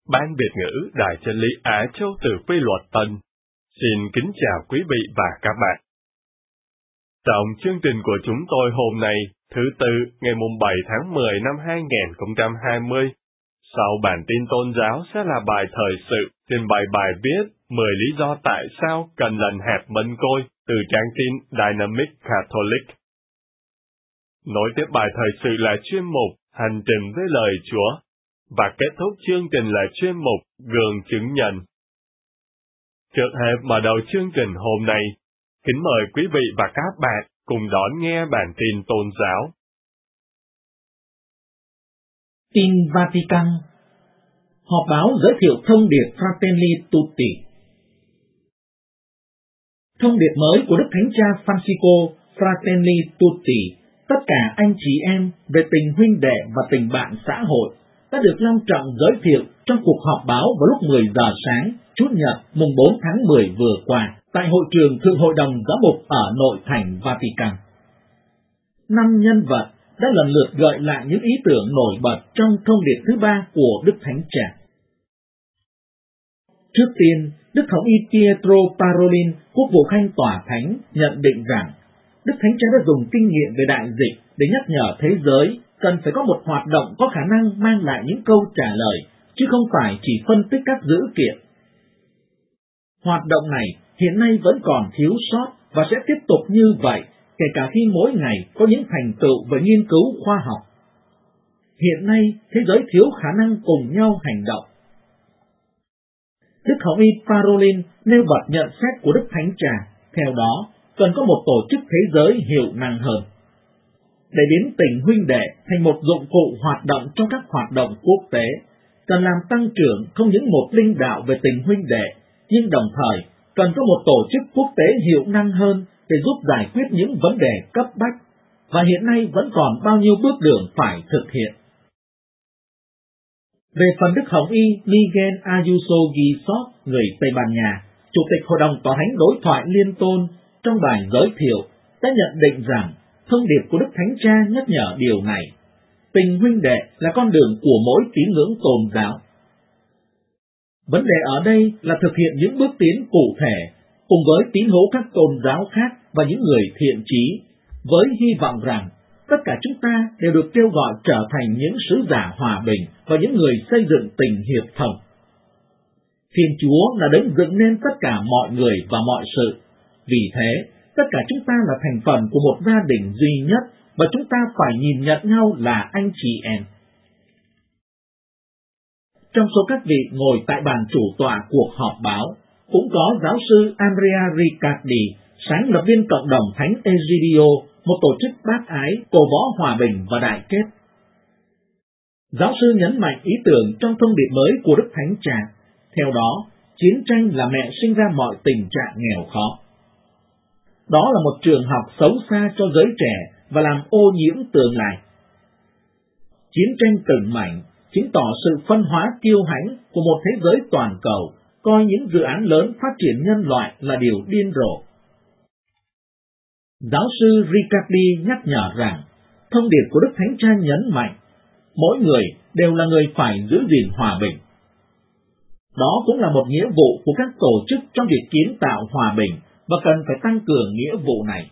Ban Việt ngữ Đài Chân lý Á Châu từ Quy Luật Tân. Xin kính chào quý vị và các bạn. Trong chương trình của chúng tôi hôm nay, thứ Tư, ngày 7 tháng 10 năm 2020, sau bản tin tôn giáo sẽ là bài thời sự trình bày bài viết 10 lý do tại sao cần lần hẹp mân côi từ trang tin Dynamic Catholic. Nối tiếp bài thời sự là chuyên mục Hành trình với lời Chúa, và kết thúc chương trình là chuyên mục Gương chứng nhận. Trước hết mở đầu chương trình hôm nay, kính mời quý vị và các bạn cùng đón nghe bản tin tôn giáo. Tin Vatican. Họp báo giới thiệu thông điệp Fratelli Tutti. Thông điệp mới của Đức Thánh Cha Francisco Fratelli Tutti, tất cả anh chị em về tình huynh đệ và tình bạn xã hội, đã được long trọng giới thiệu trong cuộc họp báo vào lúc 10 giờ sáng, Chủ nhật mùng 4 tháng 10 vừa qua, tại hội trường Thượng Hội đồng Giám mục ở nội thành Vatican. 5 nhân vật đã lần lượt gợi lại những ý tưởng nổi bật trong thông điệp thứ 3 của Đức Thánh Cha. Trước tiên, Đức Thống y Pietro Parolin, Quốc vụ Khanh Tòa Thánh, nhận định rằng Đức Thánh Cha đã dùng kinh nghiệm về đại dịch để nhắc nhở thế giới cần phải có một hoạt động có khả năng mang lại những câu trả lời, chứ không phải chỉ phân tích các dữ kiện. Hoạt động này hiện nay vẫn còn thiếu sót và sẽ tiếp tục như vậy, kể cả khi mỗi ngày có những thành tựu về nghiên cứu khoa học. Hiện nay, thế giới thiếu khả năng cùng nhau hành động. Đức Hồng y Parolin nêu bật nhận xét của Đức Thánh Cha, theo đó, cần có một tổ chức thế giới hiệu năng hơn. Để biến tình huynh đệ thành một dụng cụ hoạt động trong các hoạt động quốc tế, cần làm tăng trưởng không những một linh đạo về tình huynh đệ, nhưng đồng thời cần có một tổ chức quốc tế hiệu năng hơn để giúp giải quyết những vấn đề cấp bách, và hiện nay vẫn còn bao nhiêu bước đường phải thực hiện. Về phần Đức Hồng y Miguel Ayuso Guisot, người Tây Ban Nha, Chủ tịch Hội đồng Tòa Thánh Đối thoại Liên Tôn, trong bài giới thiệu đã nhận định rằng thông điệp của Đức Thánh Cha nhắc nhở điều này: tình huynh đệ là con đường của mỗi tín ngưỡng tôn giáo. Vấn đề ở đây là thực hiện những bước tiến cụ thể cùng với tín hữu các tôn giáo khác và những người thiện chí, với hy vọng rằng tất cả chúng ta đều được kêu gọi trở thành những sứ giả hòa bình và những người xây dựng tình hiệp thông. Thiên Chúa là đấng dựng nên tất cả mọi người và mọi sự. Vì thế, tất cả chúng ta là thành phần của một gia đình duy nhất và chúng ta phải nhìn nhận nhau là anh chị em. Trong số các vị ngồi tại bàn chủ tọa cuộc họp báo, cũng có giáo sư Andrea Riccardi, sáng lập viên cộng đồng Thánh Egidio, một tổ chức bác ái, cổ võ hòa bình và đại kết. Giáo sư nhấn mạnh ý tưởng trong thông điệp mới của Đức Thánh Cha. Theo đó, chiến tranh là mẹ sinh ra mọi tình trạng nghèo khó. Đó là một trường học xấu xa cho giới trẻ và làm ô nhiễm tương lai. Chiến tranh từng mảnh chứng tỏ sự phân hóa kiêu hãnh của một thế giới toàn cầu, coi những dự án lớn phát triển nhân loại là điều điên rồ. Giáo sư Riccardi nhắc nhở rằng, thông điệp của Đức Thánh Cha nhấn mạnh, mỗi người đều là người phải giữ gìn hòa bình. Đó cũng là một nghĩa vụ của các tổ chức trong việc kiến tạo hòa bình, và cần phải tăng cường nghĩa vụ này.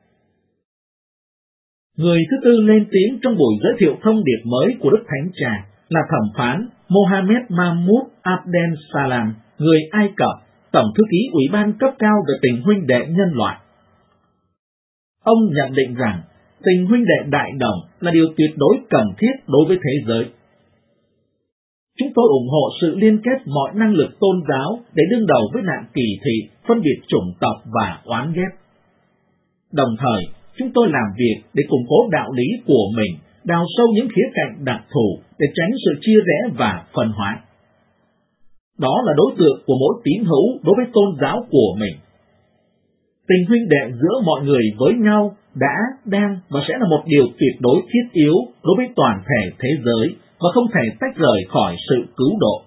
Người thứ tư lên tiếng trong buổi giới thiệu thông điệp mới của Đức Thánh Cha là thẩm phán Mohammed Mahmoud Abdel Salam, người Ai Cập, Tổng thư ký Ủy ban cấp cao về tình huynh đệ nhân loại. Ông nhận định rằng tình huynh đệ đại đồng là điều tuyệt đối cần thiết đối với thế giới. Chúng tôi ủng hộ sự liên kết mọi năng lực tôn giáo để đương đầu với nạn kỳ thị, phân biệt chủng tộc và oán ghét. Đồng thời, chúng tôi làm việc để củng cố đạo lý của mình, đào sâu những khía cạnh đặc thù để tránh sự chia rẽ và phân hóa. Đó là đối tượng của mỗi tín hữu đối với tôn giáo của mình. Tình huynh đệ giữa mọi người với nhau đã, đang và sẽ là một điều tuyệt đối thiết yếu đối với toàn thể thế giới và không thể tách rời khỏi sự cứu độ.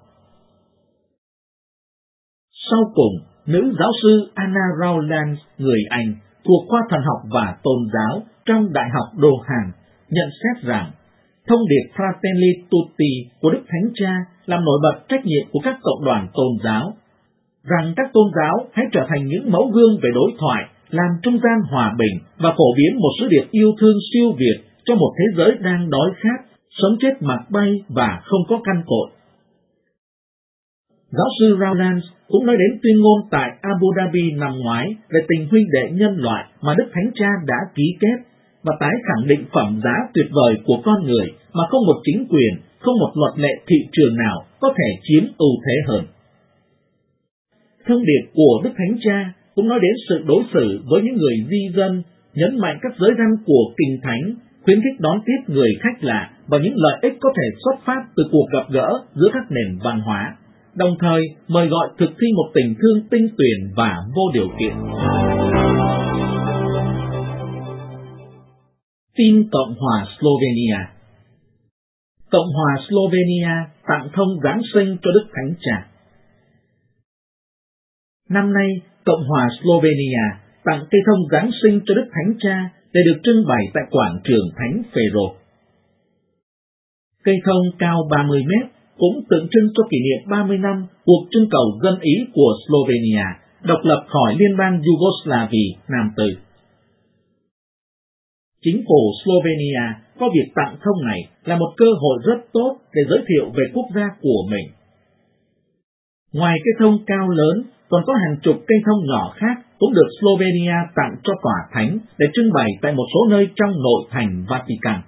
Sau cùng, nữ giáo sư Anna Rowlands, người Anh, thuộc khoa thần học và tôn giáo trong Đại học Đô Hàn, nhận xét rằng Thông điệp Fratelli Tutti của Đức Thánh Cha làm nổi bật trách nhiệm của các cộng đoàn tôn giáo, rằng các tôn giáo hãy trở thành những mẫu gương về đối thoại, làm trung gian hòa bình và phổ biến một sứ điệp yêu thương siêu việt cho một thế giới đang đói khát, sống chết mặc bay và không có căn cội. Giáo sư Rowlands cũng nói đến tuyên ngôn tại Abu Dhabi năm ngoái về tình huynh đệ nhân loại mà Đức Thánh Cha đã ký kết và tái khẳng định phẩm giá tuyệt vời của con người mà không một chính quyền, không một luật lệ thị trường nào có thể chiếm ưu thế hơn. Thông điệp của Đức Thánh Cha cũng nói đến sự đối xử với những người di dân, nhấn mạnh các giới răn của Kinh Thánh, khuyến khích đón tiếp người khách lạ và những lợi ích có thể xuất phát từ cuộc gặp gỡ giữa các nền văn hóa, đồng thời mời gọi thực thi một tình thương tinh tuyền và vô điều kiện. Tin Cộng hòa Slovenia. Cộng hòa Slovenia tặng thông Giáng sinh cho Đức Thánh Cha. Năm nay, Cộng hòa Slovenia tặng cây thông Giáng sinh cho Đức Thánh Cha để được trưng bày tại quảng trường Thánh Phêrô. Cây thông cao 30 mét cũng tượng trưng cho kỷ niệm 30 năm cuộc trưng cầu dân Ý của Slovenia độc lập khỏi Liên bang Yugoslavia Nam Tư. Chính phủ Slovenia có việc tặng thông này là một cơ hội rất tốt để giới thiệu về quốc gia của mình. Ngoài cây thông cao lớn, còn có hàng chục cây thông nhỏ khác cũng được Slovenia tặng cho tòa thánh để trưng bày tại một số nơi trong nội thành Vatican.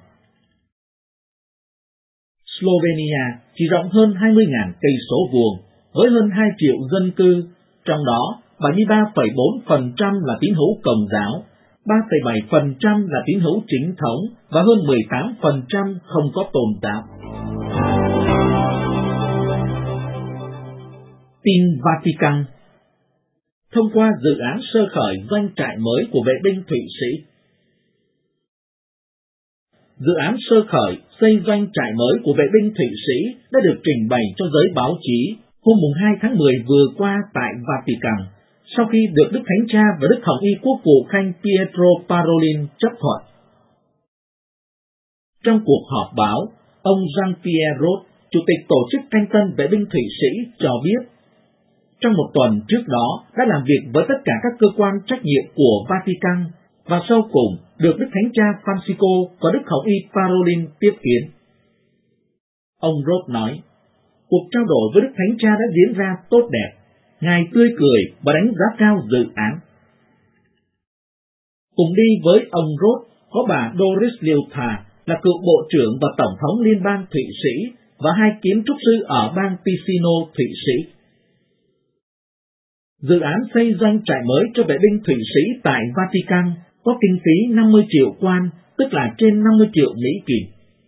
Slovenia chỉ rộng hơn 20.000 cây số vuông, với hơn 2 triệu dân cư, trong đó 73,4% là tín hữu Công giáo, 3,7% là tín hữu chính thống và hơn 18% không có tôn giáo. Tin Vatican. Thông qua dự án sơ khởi doanh trại mới của vệ binh Thụy Sĩ. Dự án sơ khởi xây doanh trại mới của vệ binh Thụy Sĩ đã được trình bày cho giới báo chí hôm 2 tháng 10 vừa qua tại Vatican, sau khi được Đức Thánh Cha và Đức Hồng Y Quốc vụ Khanh Pietro Parolin chấp thuận. Trong cuộc họp báo, ông Jean-Pierre Rod, Chủ tịch Tổ chức Canh tân vệ binh Thụy Sĩ cho biết, trong một tuần trước đó đã làm việc với tất cả các cơ quan trách nhiệm của Vatican và sau cùng được Đức Thánh Cha Francisco và Đức Hồng Y Parolin tiếp kiến. Ông Rod nói, cuộc trao đổi với Đức Thánh Cha đã diễn ra tốt đẹp, Ngài tươi cười và đánh giá cao dự án. Cùng đi với ông Rod có bà Doris Leuthar là cựu Bộ trưởng và Tổng thống Liên bang Thụy Sĩ và 2 kiến trúc sư ở bang Ticino, Thụy Sĩ. Dự án xây doanh trại mới cho vệ binh Thụy Sĩ tại Vatican có kinh phí 50 triệu quan, tức là trên 50 triệu Mỹ Kim.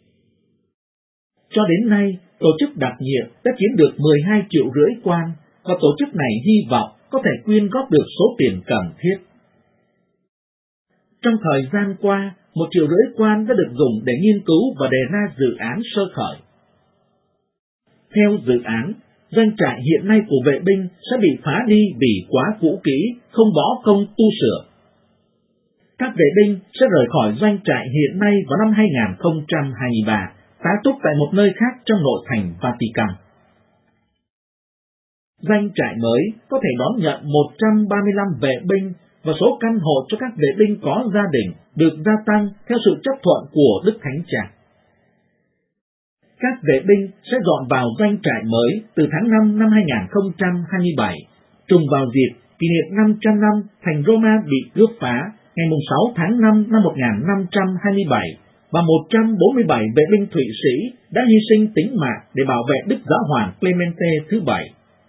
Cho đến nay, tổ chức đặc nhiệm đã kiếm được 12,5 triệu quan, và tổ chức này hy vọng có thể quyên góp được số tiền cần thiết. Trong thời gian qua, 1,5 triệu quan đã được dùng để nghiên cứu và đề ra dự án sơ khởi. Theo dự án, doanh trại hiện nay của vệ binh sẽ bị phá đi vì quá cũ kỹ, không bỏ công tu sửa. Các vệ binh sẽ rời khỏi doanh trại hiện nay vào năm 2023, tá túc tại một nơi khác trong nội thành Vatican. Doanh trại mới có thể đón nhận 135 vệ binh và số căn hộ cho các vệ binh có gia đình được gia tăng theo sự chấp thuận của Đức Thánh Cha. Các vệ binh sẽ dọn vào doanh trại mới từ tháng 5 năm 2027, trùng vào dịp kỷ niệm 500 năm thành Roma bị cướp phá ngày 6 tháng 5 năm 1527, và 147 vệ binh Thụy Sĩ đã hy sinh tính mạng để bảo vệ Đức Giáo hoàng Clemente thứ 7.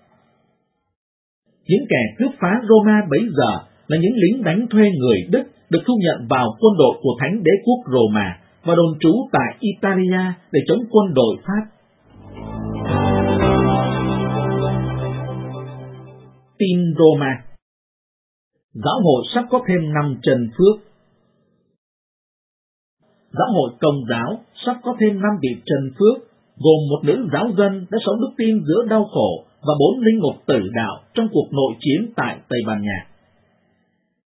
Những kẻ cướp phá Roma bấy giờ là những lính đánh thuê người Đức được thu nhận vào quân đội của Thánh Đế quốc Roma và đồn trú tại Italia để chống quân đội Pháp. Tin Roma. Giáo hội sắp có thêm 5 chân phước. Giáo hội Công giáo sắp có thêm 5 vị trần phước, gồm một nữ giáo dân đã sống đức tin giữa đau khổ và 4 linh mục tử đạo trong cuộc nội chiến tại Tây Ban Nha.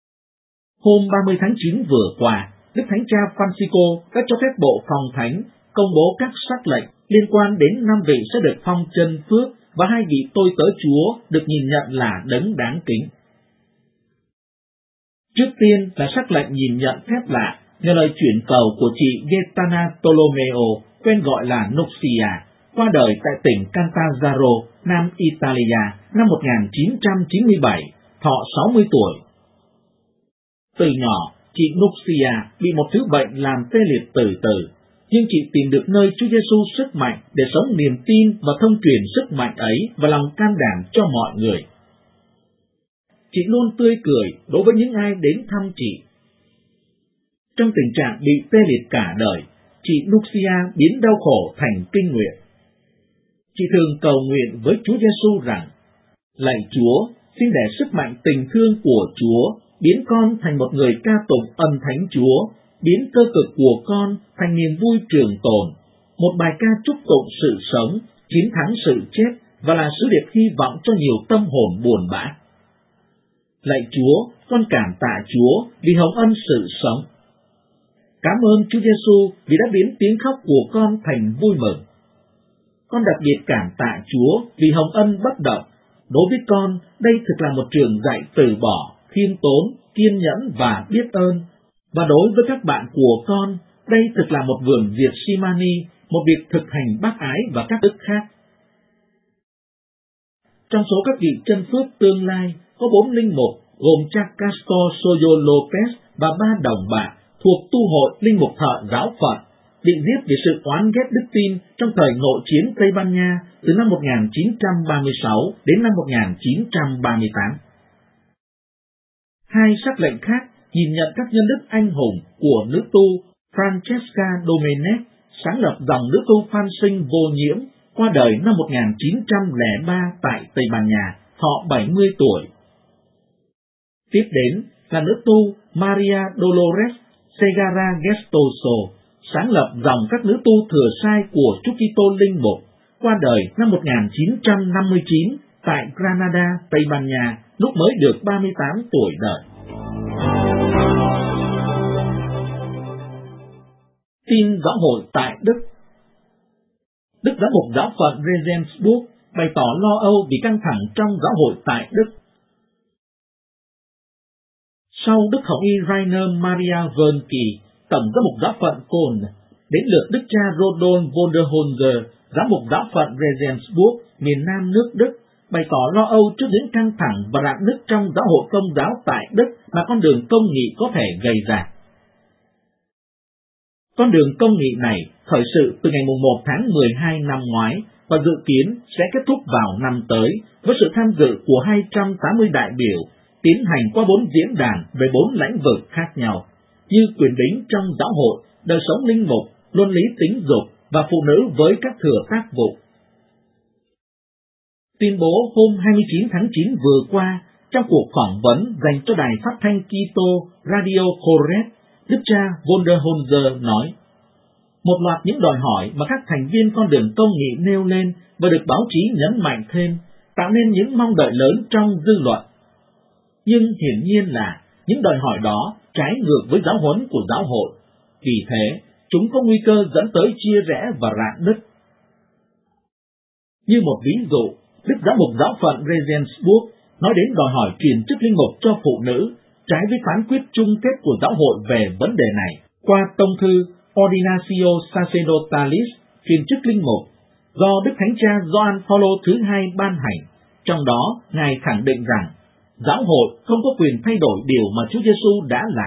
Hôm 30 tháng 9 vừa qua, Đức Thánh Cha Francisco đã cho phép Bộ Phòng Thánh công bố các sắc lệnh liên quan đến 5 vị sẽ được phong chân phước và 2 vị tôi tớ Chúa được nhìn nhận là đấng đáng kính. Trước tiên là sắc lệnh nhìn nhận phép lạ nhờ lời chuyển cầu của chị Gaetana Tolomeo, quen gọi là Nuxia, qua đời tại tỉnh Catanzaro, Nam Italia năm 1997, thọ 60 tuổi. Từ nhỏ, chị Nuxia bị một thứ bệnh làm tê liệt từ từ, nhưng chị tìm được nơi Chúa Giêsu sức mạnh để sống niềm tin và thông truyền sức mạnh ấy và lòng can đảm cho mọi người. Chị luôn tươi cười đối với những ai đến thăm chị. Trong tình trạng bị tê liệt cả đời, chị Nuxia biến đau khổ thành kinh nguyện. Chị thường cầu nguyện với Chúa Giêsu rằng: Lạy Chúa, xin để sức mạnh tình thương của Chúa biến con thành một người ca tụng ân thánh Chúa, biến cơ cực của con thành niềm vui trường tồn, một bài ca chúc tụng sự sống, chiến thắng sự chết và là sứ điệp hy vọng cho nhiều tâm hồn buồn bã. Lạy Chúa, con cảm tạ Chúa vì hồng ân sự sống. Cảm ơn Chúa Giêsu vì đã biến tiếng khóc của con thành vui mừng. Con đặc biệt cảm tạ Chúa vì hồng ân bất động. Đối với con, đây thực là một trường dạy từ bỏ, khiêm tốn, kiên nhẫn và biết ơn. Và đối với các bạn của con, đây thực là một vườn Gethsemani, một việc thực hành bác ái và các đức khác. Trong số các vị chân phước tương lai, có 4 linh mục gồm cha Castor Soyo Lopez và 3 đồng bạn thuộc tu hội linh mục thợ giáo Phật bị giết vì sự oán ghét đức tin trong thời nội chiến Tây Ban Nha từ năm 1936 đến năm 1938. 2 sắc lệnh khác nhìn nhận các nhân đức anh hùng của nữ tu Francesca Domenech, sáng lập dòng nữ tu Phan Sinh vô nhiễm, qua đời năm 1903 tại Tây Ban Nha, thọ 70 tuổi. Tiếp đến là nữ tu Maria Dolores Segara Gestoso, sáng lập dòng các nữ tu thừa sai của Chúa Kitô linh mục, qua đời năm 1959 tại Granada, Tây Ban Nha, lúc mới được 38 tuổi đời. Tin giáo hội tại Đức. Đức giám mục giáo phận Regensburg bày tỏ lo âu vì căng thẳng trong giáo hội tại Đức. Sau Đức Hồng Y Rainer Maria Wernke, tổng giám mục giáo phận Köln, đến lượt Đức cha Rodolphe Vonderholzer, giám mục giáo phận Regensburg, miền Nam nước Đức, bày tỏ lo âu trước những căng thẳng và rạn nứt trong giáo hội Công giáo tại Đức mà con đường công nghị có thể gây ra. Con đường công nghị này khởi sự từ ngày 1 tháng 12 năm ngoái và dự kiến sẽ kết thúc vào năm tới với sự tham dự của 280 đại biểu, tiến hành qua 4 diễn đàn về 4 lĩnh vực khác nhau, như quyền bính trong giáo hội, đời sống linh mục, luân lý tính dục và phụ nữ với các thừa tác vụ. Tuyên bố hôm 29 tháng 9 vừa qua, trong cuộc phỏng vấn dành cho đài phát thanh Kitô Radio Corret, Đức cha Vonderholzer nói: một loạt những đòi hỏi mà các thành viên con đường công nghị nêu lên và được báo chí nhấn mạnh thêm, tạo nên những mong đợi lớn trong dư luận. Nhưng hiển nhiên là những đòi hỏi đó trái ngược với giáo huấn của giáo hội, vì thế chúng có nguy cơ dẫn tới chia rẽ và rạn nứt. Như một ví dụ, Đức giám mục giáo phận Regensburg nói đến đòi hỏi truyền chức linh mục cho phụ nữ, trái với phán quyết chung kết của giáo hội về vấn đề này qua tông thư Ordinatio Sacerdotalis, truyền chức linh mục, do Đức Thánh Cha Gioan Phaolô thứ 2 ban hành. Trong đó, Ngài khẳng định rằng giáo hội không có quyền thay đổi điều mà Chúa Giêsu đã làm.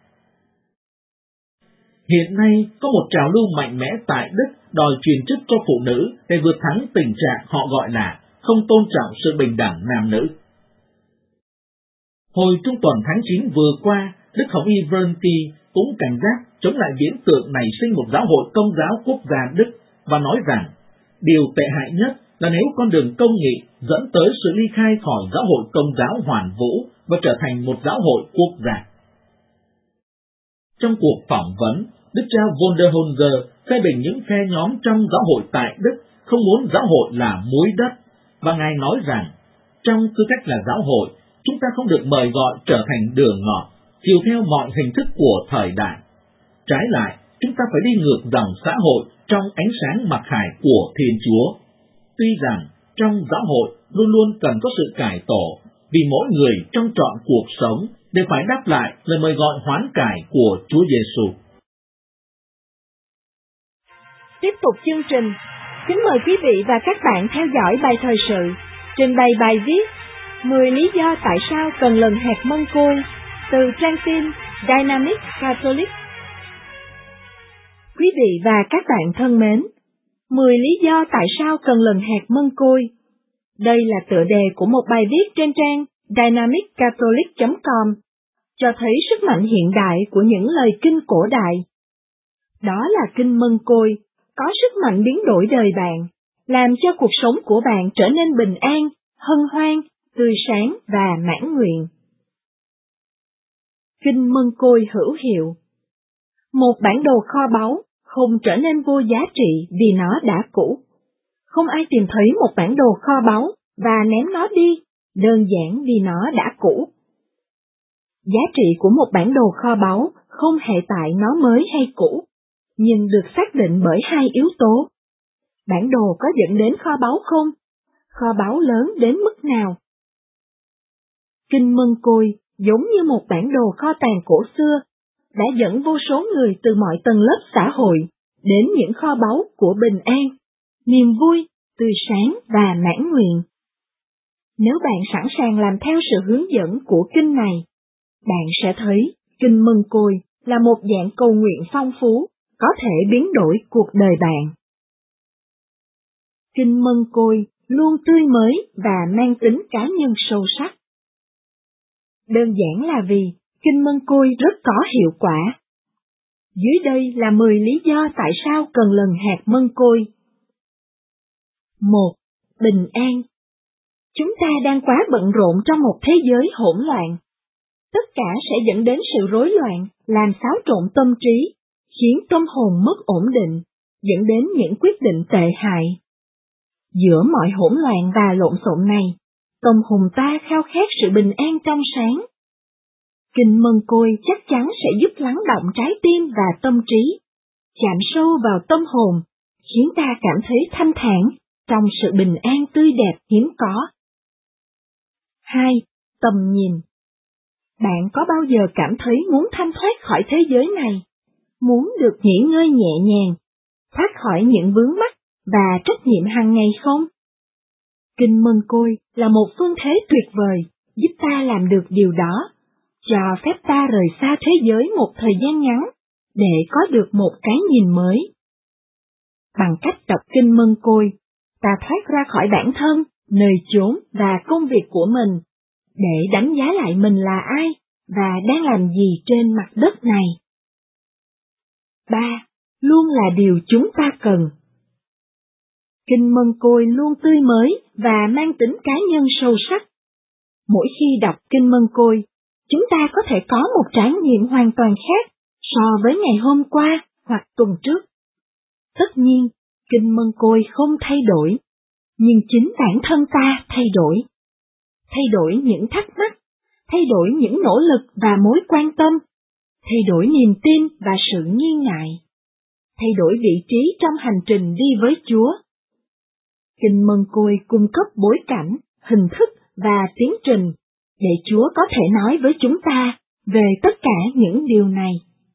Hiện nay có một trào lưu mạnh mẽ tại Đức đòi truyền chức cho phụ nữ để vượt thắng tình trạng họ gọi là không tôn trọng sự bình đẳng nam nữ. Hồi trung tuần tháng 9 vừa qua, Đức Hồng Y Wernke cũng cảnh giác chống lại viễn tượng nảy sinh một giáo hội công giáo quốc gia Đức và nói rằng điều tệ hại nhất là nếu con đường công nghị dẫn tới sự ly khai khỏi giáo hội công giáo hoàn vũ và trở thành một giáo hội quốc gia. Trong cuộc phỏng vấn, Đức cha Vonderholzer phê bình những phe nhóm trong giáo hội tại Đức không muốn giáo hội là muối đất, và Ngài nói rằng trong tư cách là giáo hội, chúng ta không được mời gọi trở thành đường ngọt, chiều theo mọi hình thức của thời đại. Trái lại, chúng ta phải đi ngược dòng xã hội trong ánh sáng mặc khải của Thiên Chúa. Tuy rằng trong giáo hội luôn luôn cần có sự cải tổ, vì mỗi người trong trọn cuộc sống đều phải đáp lại lời mời gọi hoán cải của Chúa Giêsu. Tiếp tục chương trình, kính mời quý vị và các bạn theo dõi bài thời sự, trình bày bài viết 10 lý do tại sao cần lần hạt mân côi từ trang tin Dynamic Catholic. Quý vị và các bạn thân mến, 10 lý do tại sao cần lần hạt mân côi. Đây là tựa đề của một bài viết trên trang dynamiccatholic.com, cho thấy sức mạnh hiện đại của những lời kinh cổ đại. Đó là kinh mân côi, có sức mạnh biến đổi đời bạn, làm cho cuộc sống của bạn trở nên bình an, hân hoan, tươi sáng và mãn nguyện. Kinh mân côi hữu hiệu. Một bản đồ kho báu không trở nên vô giá trị vì nó đã cũ. Không ai tìm thấy một bản đồ kho báu và ném nó đi, đơn giản vì nó đã cũ. Giá trị của một bản đồ kho báu không hệ tại nó mới hay cũ, nhưng được xác định bởi hai yếu tố. Bản đồ có dẫn đến kho báu không? Kho báu lớn đến mức nào? Kinh mân côi giống như một bản đồ kho tàng cổ xưa, đã dẫn vô số người từ mọi tầng lớp xã hội đến những kho báu của bình an, niềm vui, tươi sáng và mãn nguyện. Nếu bạn sẵn sàng làm theo sự hướng dẫn của kinh này, bạn sẽ thấy kinh mân côi là một dạng cầu nguyện phong phú, có thể biến đổi cuộc đời bạn. Kinh mân côi luôn tươi mới và mang tính cá nhân sâu sắc. Đơn giản là vì kinh mân côi rất có hiệu quả. Dưới đây là 10 lý do tại sao cần lần hạt mân côi. 1. Bình an. Chúng ta đang quá bận rộn trong một thế giới hỗn loạn. Tất cả sẽ dẫn đến sự rối loạn, làm xáo trộn tâm trí, khiến tâm hồn mất ổn định, dẫn đến những quyết định tệ hại. Giữa mọi hỗn loạn và lộn xộn này, tâm hồn ta khao khát sự bình an trong sáng. Kinh mân côi chắc chắn sẽ giúp lắng động trái tim và tâm trí, chạm sâu vào tâm hồn, khiến ta cảm thấy thanh thản trong sự bình an tươi đẹp hiếm có. 2. Tầm nhìn. Bạn có bao giờ cảm thấy muốn thanh thoát khỏi thế giới này, muốn được nghỉ ngơi nhẹ nhàng, thoát khỏi những vướng mắc và trách nhiệm hàng ngày không? Kinh mân côi là một phương thế tuyệt vời giúp ta làm được điều đó, cho phép ta rời xa thế giới một thời gian ngắn để có được một cái nhìn mới. Bằng cách đọc kinh mân côi, ta thoát ra khỏi bản thân, nơi chốn và công việc của mình, để đánh giá lại mình là ai và đang làm gì trên mặt đất này. 3. Luôn là điều chúng ta cần. Kinh mân côi luôn tươi mới và mang tính cá nhân sâu sắc. Mỗi khi đọc kinh mân côi, chúng ta có thể có một trải nghiệm hoàn toàn khác so với ngày hôm qua hoặc tuần trước. Tất nhiên, kinh mân côi không thay đổi, nhưng chính bản thân ta thay đổi. Thay đổi những thắc mắc, thay đổi những nỗ lực và mối quan tâm, thay đổi niềm tin và sự nghi ngại, thay đổi vị trí trong hành trình đi với Chúa. Kinh mân côi cung cấp bối cảnh, hình thức và tiến trình, để Chúa có thể nói với chúng ta về tất cả những điều này.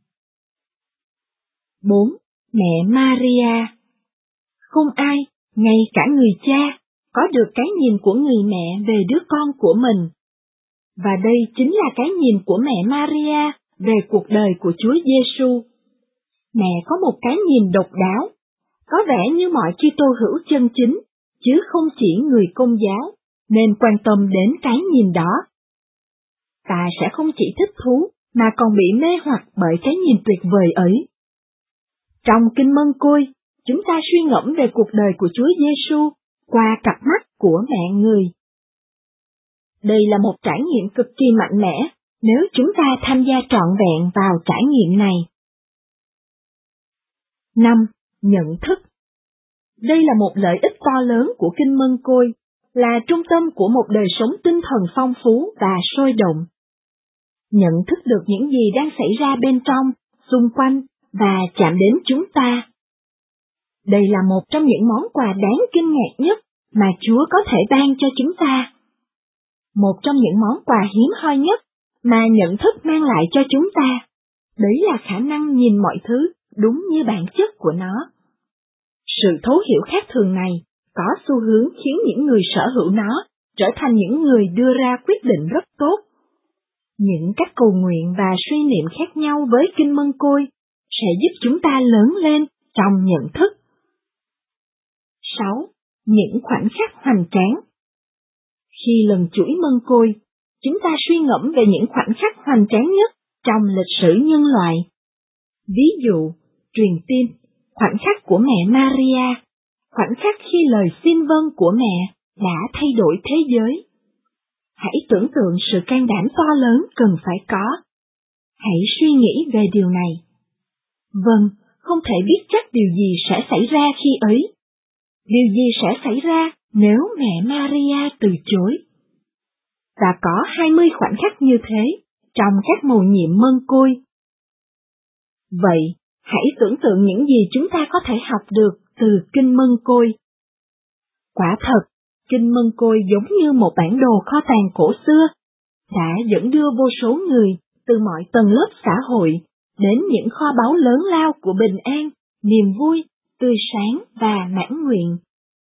4. Mẹ Maria. Không ai, ngay cả người cha, có được cái nhìn của người mẹ về đứa con của mình. Và đây chính là cái nhìn của mẹ Maria về cuộc đời của Chúa Giêsu. Mẹ có một cái nhìn độc đáo, có vẻ như mọi Kitô hữu chân chính, chứ không chỉ người Công giáo, nên quan tâm đến cái nhìn đó. Ta sẽ không chỉ thích thú, mà còn bị mê hoặc bởi cái nhìn tuyệt vời ấy. Trong kinh mân côi, chúng ta suy ngẫm về cuộc đời của Chúa Giêsu qua cặp mắt của mẹ người. Đây là một trải nghiệm cực kỳ mạnh mẽ nếu chúng ta tham gia trọn vẹn vào trải nghiệm này. 5. Nhận thức. Đây là một lợi ích to lớn của kinh mân côi, là trung tâm của một đời sống tinh thần phong phú và sôi động. Nhận thức được những gì đang xảy ra bên trong, xung quanh và chạm đến chúng ta. Đây là một trong những món quà đáng kinh ngạc nhất mà Chúa có thể ban cho chúng ta. Một trong những món quà hiếm hoi nhất mà nhận thức mang lại cho chúng ta, đấy là khả năng nhìn mọi thứ đúng như bản chất của nó. Sự thấu hiểu khác thường này có xu hướng khiến những người sở hữu nó trở thành những người đưa ra quyết định rất tốt. Những cách cầu nguyện và suy niệm khác nhau với Kinh Mân Côi sẽ giúp chúng ta lớn lên trong nhận thức. 6. Những khoảnh khắc hoành tráng. Khi lần chuỗi Mân Côi, chúng ta suy ngẫm về những khoảnh khắc hoành tráng nhất trong lịch sử nhân loại. Ví dụ, truyền tin, khoảnh khắc của mẹ Maria, khoảnh khắc khi lời xin vâng của mẹ đã thay đổi thế giới. Hãy tưởng tượng sự can đảm to lớn cần phải có. Hãy suy nghĩ về điều này. Vâng, không thể biết chắc điều gì sẽ xảy ra khi ấy. Điều gì sẽ xảy ra nếu mẹ Maria từ chối? Và có 20 khoảnh khắc như thế trong các mầu nhiệm Mân Côi. Vậy, hãy tưởng tượng những gì chúng ta có thể học được từ Kinh Mân Côi. Quả thật, Kinh Mân Côi giống như một bản đồ kho tàng cổ xưa, đã dẫn đưa vô số người từ mọi tầng lớp xã hội đến những kho báu lớn lao của bình an, niềm vui, tươi sáng và mãn nguyện.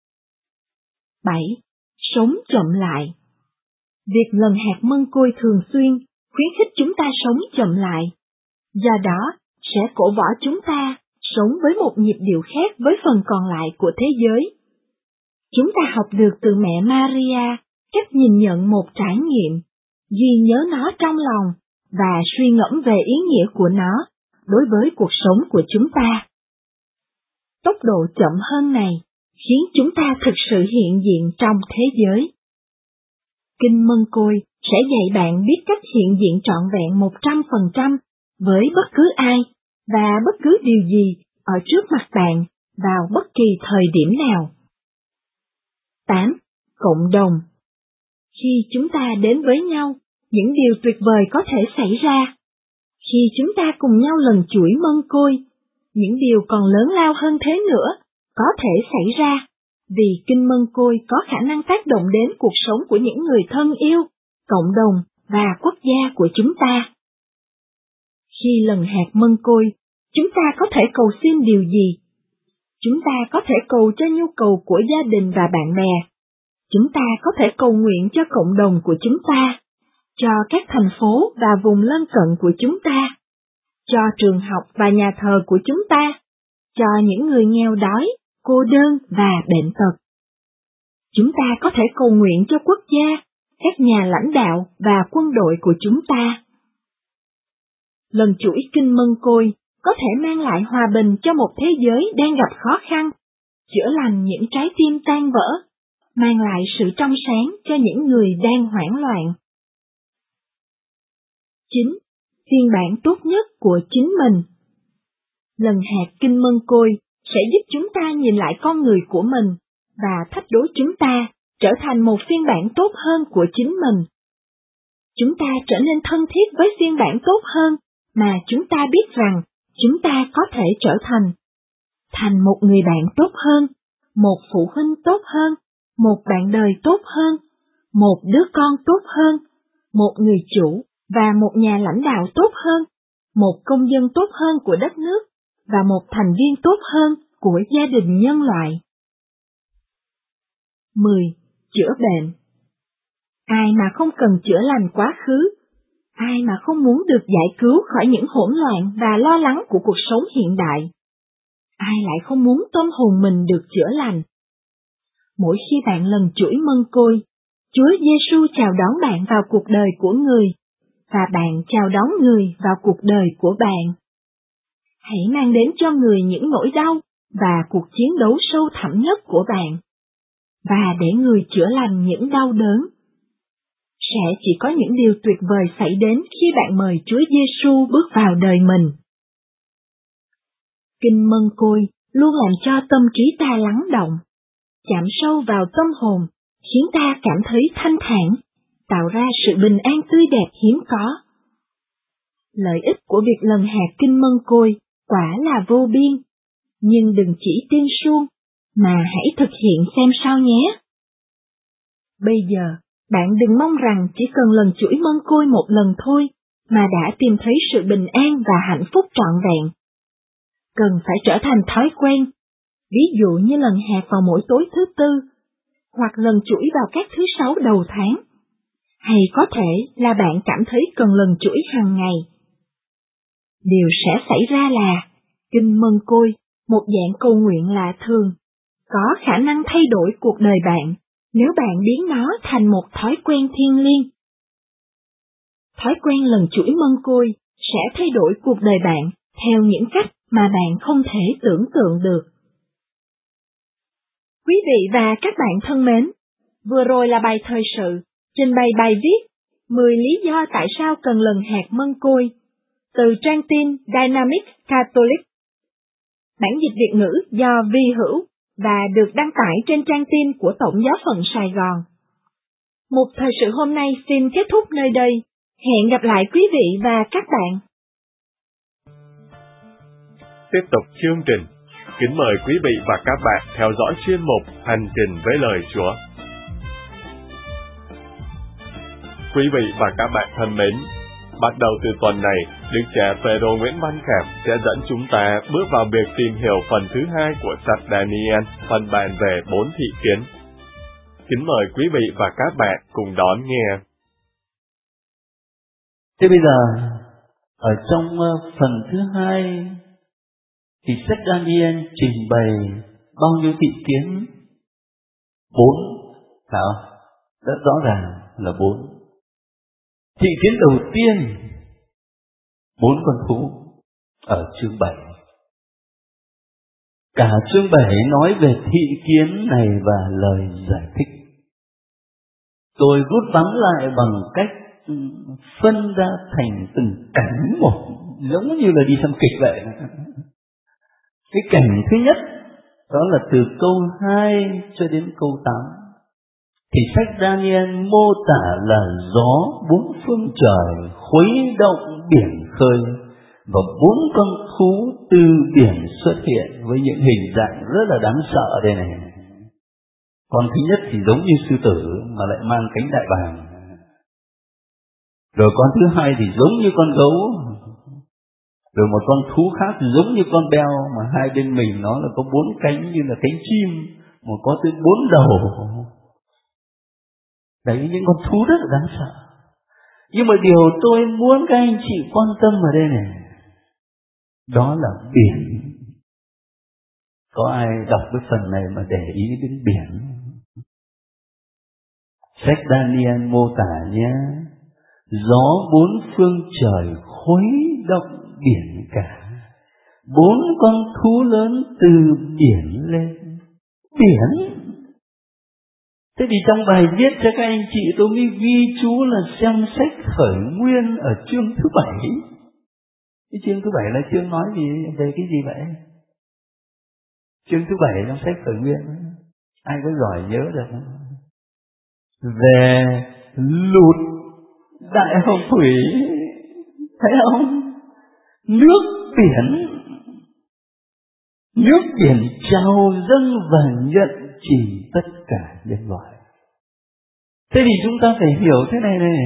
7. Sống chậm lại. Việc lần hạt Mân Côi thường xuyên khuyến khích chúng ta sống chậm lại, do đó sẽ cổ võ chúng ta sống với một nhịp điệu khác với phần còn lại của thế giới. Chúng ta học được từ mẹ Maria cách nhìn nhận một trải nghiệm, ghi nhớ nó trong lòng và suy ngẫm về ý nghĩa của nó đối với cuộc sống của chúng ta. Tốc độ chậm hơn này khiến chúng ta thực sự hiện diện trong thế giới. Kinh Mân Côi sẽ dạy bạn biết cách hiện diện trọn vẹn 100% với bất cứ ai và bất cứ điều gì ở trước mặt bạn vào bất kỳ thời điểm nào. 8. Cộng đồng. Khi chúng ta đến với nhau, những điều tuyệt vời có thể xảy ra. Khi chúng ta cùng nhau lần chuỗi Mân Côi, những điều còn lớn lao hơn thế nữa có thể xảy ra, vì Kinh Mân Côi có khả năng tác động đến cuộc sống của những người thân yêu, cộng đồng và quốc gia của chúng ta. Khi lần hạt Mân Côi, chúng ta có thể cầu xin điều gì? Chúng ta có thể cầu cho nhu cầu của gia đình và bạn bè. Chúng ta có thể cầu nguyện cho cộng đồng của chúng ta, cho các thành phố và vùng lân cận của chúng ta, cho trường học và nhà thờ của chúng ta, cho những người nghèo đói, cô đơn và bệnh tật. Chúng ta có thể cầu nguyện cho quốc gia, các nhà lãnh đạo và quân đội của chúng ta. Lần chuỗi Kinh Mân Côi có thể mang lại hòa bình cho một thế giới đang gặp khó khăn, chữa lành những trái tim tan vỡ, mang lại sự trong sáng cho những người đang hoảng loạn. 9. Phiên bản tốt nhất của chính mình. Lần hạt Kinh Mân Côi sẽ giúp chúng ta nhìn lại con người của mình và thách đố chúng ta trở thành một phiên bản tốt hơn của chính mình. Chúng ta trở nên thân thiết với phiên bản tốt hơn mà chúng ta biết rằng chúng ta có thể trở thành một người bạn tốt hơn, một phụ huynh tốt hơn, một bạn đời tốt hơn, một đứa con tốt hơn, một người chủ và một nhà lãnh đạo tốt hơn, một công dân tốt hơn của đất nước và một thành viên tốt hơn của gia đình nhân loại. 10. Chữa bệnh. Ai mà không cần chữa lành quá khứ? Ai mà không muốn được giải cứu khỏi những hỗn loạn và lo lắng của cuộc sống hiện đại? Ai lại không muốn tâm hồn mình được chữa lành? Mỗi khi bạn lần chuỗi Mân Côi, Chúa Giêsu chào đón bạn vào cuộc đời của người, và bạn chào đón người vào cuộc đời của bạn. Hãy mang đến cho người những nỗi đau và cuộc chiến đấu sâu thẳm nhất của bạn, và để người chữa lành những đau đớn. Sẽ chỉ có những điều tuyệt vời xảy đến khi bạn mời Chúa Giêsu bước vào đời mình. Kinh Mân Côi luôn làm cho tâm trí ta lắng động, chạm sâu vào tâm hồn, khiến ta cảm thấy thanh thản, tạo ra sự bình an tươi đẹp hiếm có. Lợi ích của việc lần hạt Kinh Mân Côi quả là vô biên. nhưng đừng chỉ tin suông, mà hãy thực hiện xem sao nhé. Bây giờ, bạn đừng mong rằng chỉ cần lần chuỗi mân côi một lần thôi, mà đã tìm thấy sự bình an và hạnh phúc trọn vẹn. Cần phải trở thành thói quen, ví dụ như lần hạt vào mỗi tối thứ Tư, hoặc lần chuỗi vào các thứ Sáu đầu tháng. Hay có thể là bạn cảm thấy cần lần chuỗi hàng ngày. Điều sẽ xảy ra là, kinh mân côi, một dạng cầu nguyện lạ thường, có khả năng thay đổi cuộc đời bạn, nếu bạn biến nó thành một thói quen thiêng liêng. Thói quen lần chuỗi mân côi sẽ thay đổi cuộc đời bạn theo những cách mà bạn không thể tưởng tượng được. Quý vị và các bạn thân mến, vừa rồi là bài thời sự, trình bày bài viết 10 lý do tại sao cần lần hạt mân côi, từ trang tin Dynamic Catholic. Bản dịch Việt ngữ do Vi Hữu và được đăng tải trên trang tin của Tổng giáo phận Sài Gòn. Mục thời sự hôm nay xin kết thúc nơi đây. Hẹn gặp lại quý vị và các bạn. Tiếp tục chương trình, kính mời quý vị và các bạn theo dõi chuyên mục Hành trình với lời Chúa. Quý vị và các bạn thân mến, bắt đầu từ tuần này, Đức cha Phêrô Nguyễn Văn Khảm sẽ dẫn chúng ta bước vào việc tìm hiểu phần thứ 2 của sách Daniel, phần bàn về 4 thị kiến. Kính mời quý vị và các bạn cùng đón nghe. Thế bây giờ, ở trong phần thứ 2, thì sách Daniel trình bày bao nhiêu thị kiến? 4, phải không? Rất rõ ràng là 4. Thị kiến đầu tiên, 4 con thú ở chương 7. Cả chương 7 nói về thị kiến này và lời giải thích. Tôi rút vắn lại bằng cách phân ra thành từng cảnh một, giống như là đi xem kịch vậy. Cái cảnh thứ nhất, đó là từ câu 2 cho đến câu 8. Thì sách Daniel mô tả là gió bốn phương trời khuấy động biển khơi, và 4 con thú từ biển xuất hiện với những hình dạng rất là đáng sợ đây này. Con thứ nhất thì giống như sư tử mà lại mang cánh đại bàng. Rồi con thứ hai thì giống như con gấu. Rồi một con thú khác thì giống như con beo, mà hai bên mình nó là có 4 cánh như là cánh chim, một có tới 4 đầu. Đấy, những con thú rất là đáng sợ. Nhưng mà điều tôi muốn các anh chị quan tâm ở đây này, đó là biển. Có ai đọc cái phần này mà để ý đến biển? Sách Daniel mô tả nhé, gió bốn phương trời khuấy động biển cả, 4 con thú lớn từ biển lên. Biển. Thế thì trong bài viết cho các anh chị tôi mới ghi chú là xem sách Khởi Nguyên ở chương thứ 7. Cái chương thứ 7 là chương nói gì về cái gì vậy? Chương thứ 7 trong sách Khởi Nguyên, ai có giỏi nhớ được không? Về lụt đại hồng thủy, thấy không? Nước biển trào dâng và nhận chìm tất cả nhân loại. Thế thì chúng ta phải hiểu thế này này.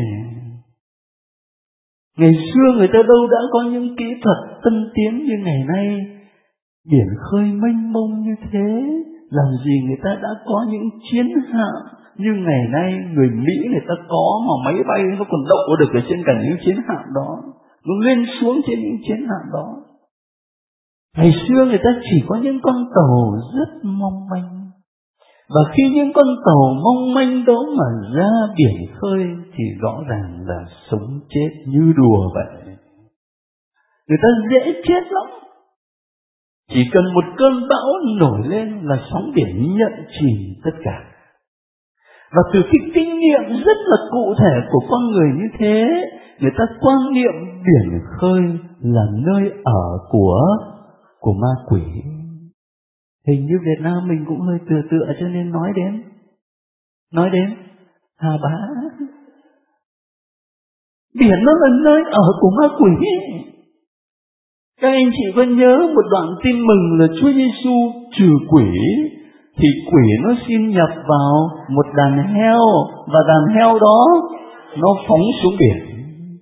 Ngày xưa người ta đâu đã có những kỹ thuật tân tiến như ngày nay. Biển khơi mênh mông như thế, làm gì người ta đã có những chiến hạm như ngày nay người Mỹ người ta có, mà máy bay nó còn đậu được ở trên cả những chiến hạm đó, nó lên xuống trên những chiến hạm đó. Ngày xưa người ta chỉ có những con tàu rất mong manh, và khi những con tàu mong manh đó mà ra biển khơi thì rõ ràng là sống chết như đùa vậy. Người ta dễ chết lắm. Chỉ cần một cơn bão nổi lên là sóng biển nhận chìm tất cả. Và từ cái kinh nghiệm rất là cụ thể của con người như thế, người ta quan niệm biển khơi là nơi ở của ma quỷ. Hình như Việt Nam mình cũng hơi tựa cho nên nói đến Hà Bá. Biển nó là nơi ở của ma quỷ. Các anh chị có nhớ một đoạn tin mừng là Chúa Giêsu trừ quỷ, thì quỷ nó xin nhập vào một đàn heo, và đàn heo đó nó phóng xuống biển,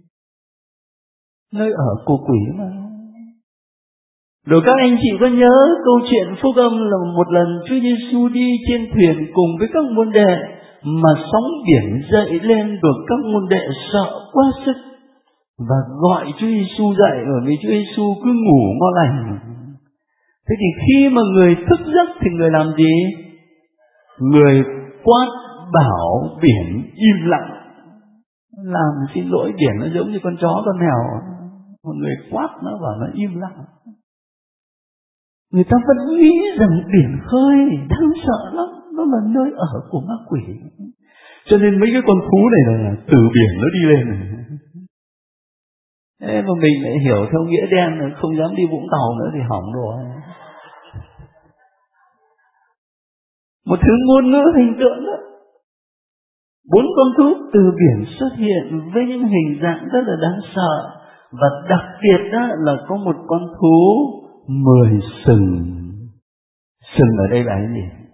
nơi ở của quỷ mà. Rồi các anh chị có nhớ câu chuyện phúc âm là một lần Chúa Giêsu đi trên thuyền cùng với các môn đệ, mà sóng biển dậy lên, rồi các môn đệ sợ quá sức và gọi Chúa Giêsu dậy, bởi vì Chúa Giêsu cứ ngủ ngon lành. Thế thì khi mà người thức giấc thì người làm gì? Người quát bảo biển im lặng. Làm xin lỗi biển nó giống như con chó con mèo, một người quát nó bảo nó im lặng. Người ta vẫn nghĩ rằng biển khơi đáng sợ lắm, nó là nơi ở của ma quỷ. Cho nên mấy cái con thú này là từ biển nó đi lên này. Thế mà mình lại hiểu theo nghĩa đen, không dám đi Vũng Tàu nữa thì hỏng rồi. Một thứ ngôn ngữ hình tượng đó. 4 con thú từ biển xuất hiện với những hình dạng rất là đáng sợ, và đặc biệt đó là có một con thú 10 sừng. Sừng ở đây là cái gì?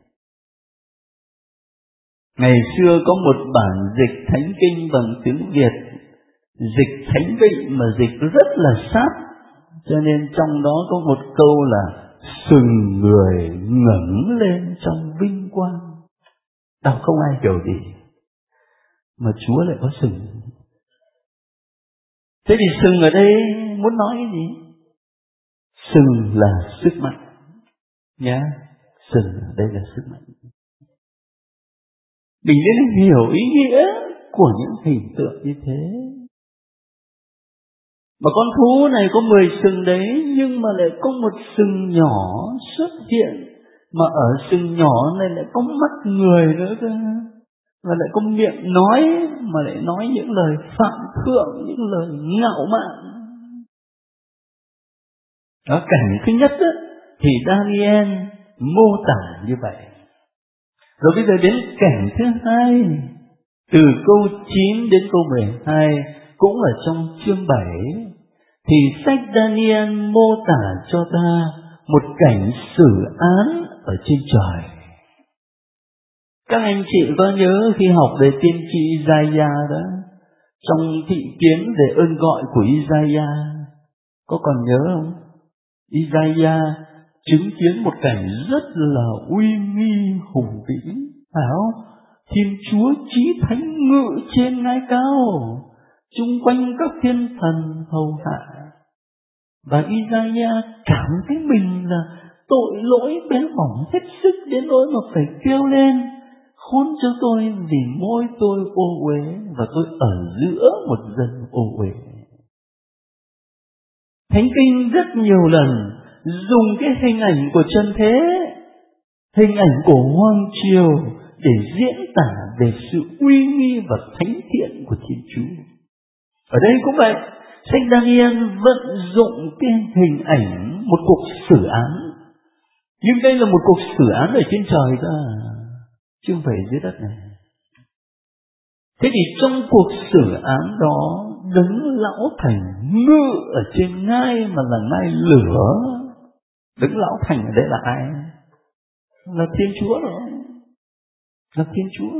Ngày xưa có một bản dịch thánh kinh bằng tiếng Việt, dịch thánh vị mà dịch rất là sát, cho nên trong đó có một câu là sừng người ngẩng lên trong vinh quang. Đọc không ai hiểu gì, mà Chúa lại có sừng. Thế thì sừng ở đây muốn nói cái gì? Sừng là sức mạnh nhá. Sừng ở đây là sức mạnh. Mình nên hiểu ý nghĩa của những hình tượng như thế. Mà con thú này có 10 sừng đấy, nhưng mà lại có một sừng nhỏ xuất hiện, mà ở sừng nhỏ này lại có mắt người nữa cơ, và lại có miệng nói, mà lại nói những lời phạm thượng, những lời ngạo mạn. Ở cảnh thứ nhất đó, thì Daniel mô tả như vậy. Rồi bây giờ đến cảnh thứ hai, từ câu 9 đến câu 12, cũng ở trong chương 7, thì sách Daniel mô tả cho ta một cảnh xử án ở trên trời. Các anh chị có nhớ khi học về tiên tri Isaiah đó, trong thị kiến về ơn gọi của Isaiah, có còn nhớ không? Isaiah chứng kiến một cảnh rất là uy nghi hùng vĩ, phải không? Thiên Chúa chí thánh ngự trên ngai cao, chung quanh các thiên thần hầu hạ. Và Isaiah cảm thấy mình là tội lỗi bé bỏng hết sức đến nỗi mà phải kêu lên: khốn cho tôi vì môi tôi ô uế, và tôi ở giữa một dân ô uế. Thánh kinh rất nhiều lần dùng cái hình ảnh của trần thế, hình ảnh của hoàng triều để diễn tả về sự uy nghi và thánh thiện của Thiên Chúa. Ở đây cũng vậy, sách Daniel vận dụng cái hình ảnh một cuộc xử án, nhưng đây là một cuộc xử án ở trên trời cơ, chứ không phải dưới đất này. Thế thì trong cuộc xử án đó, đấng lão thành ngự ở trên ngai mà là ngai lửa. Đấng lão thành ở đây là ai? Là Thiên Chúa rồi, là Thiên Chúa.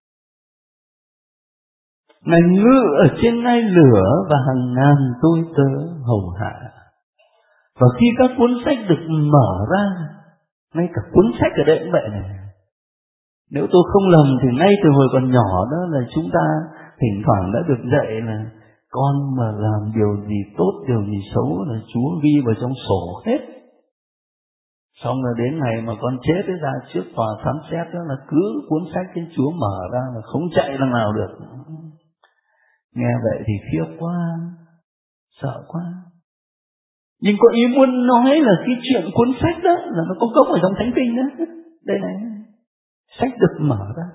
Ngài ngự ở trên ngai lửa và hàng ngàn tôi tớ hầu hạ. Và khi các cuốn sách được mở ra, ngay cả cuốn sách ở đây cũng vậy này. Nếu tôi không lầm thì ngay từ hồi còn nhỏ đó là chúng ta thỉnh thoảng đã được dạy là con mà làm điều gì tốt, điều gì xấu là Chúa ghi vào trong sổ hết. Xong rồi đến ngày mà con chết ấy, ra trước tòa phán xét đó là cứ cuốn sách trên Chúa mở ra là không chạy lần nào được. Nghe vậy thì khiếp quá, sợ quá. Nhưng có ý muốn nói là cái chuyện cuốn sách đó là nó có gốc ở trong Thánh Kinh đó. Đây này, sách được mở ra.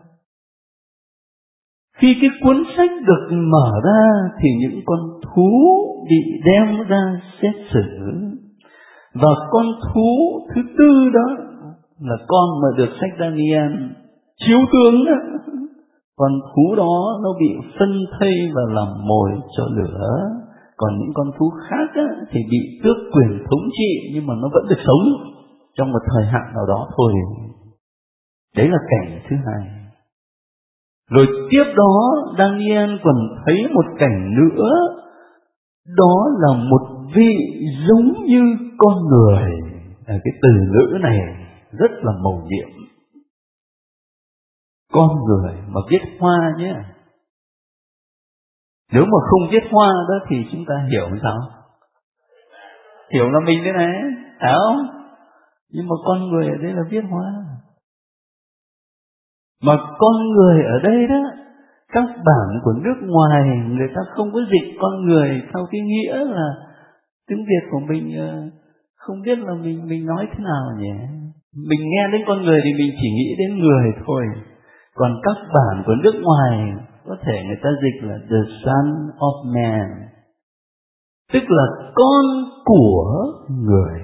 Khi cái cuốn sách được mở ra thì những con thú bị đem ra xét xử. Và con thú thứ tư đó là con mà được sách Daniel chiếu tướng đó. Con thú đó nó bị phân thây và làm mồi cho lửa. Còn những con thú khác á, thì bị tước quyền thống trị nhưng mà nó vẫn được sống trong một thời hạn nào đó thôi. Đấy là cảnh thứ hai. Rồi tiếp đó Daniel còn thấy một cảnh nữa, đó là một vị giống như con người. Cái từ ngữ này rất là mầu nhiệm. Con người mà viết hoa nhé. Nếu mà không viết hoa đó thì chúng ta hiểu sao? Hiểu là mình thế này, phải không? Nhưng mà con người ở đây là viết hoa. Mà con người ở đây đó, các bản của nước ngoài người ta không có dịch con người theo cái nghĩa là tiếng Việt của mình không biết là mình nói thế nào nhỉ. Mình nghe đến con người thì mình chỉ nghĩ đến người thôi. Còn các bản của nước ngoài có thể người ta dịch là the son of man, tức là con của người.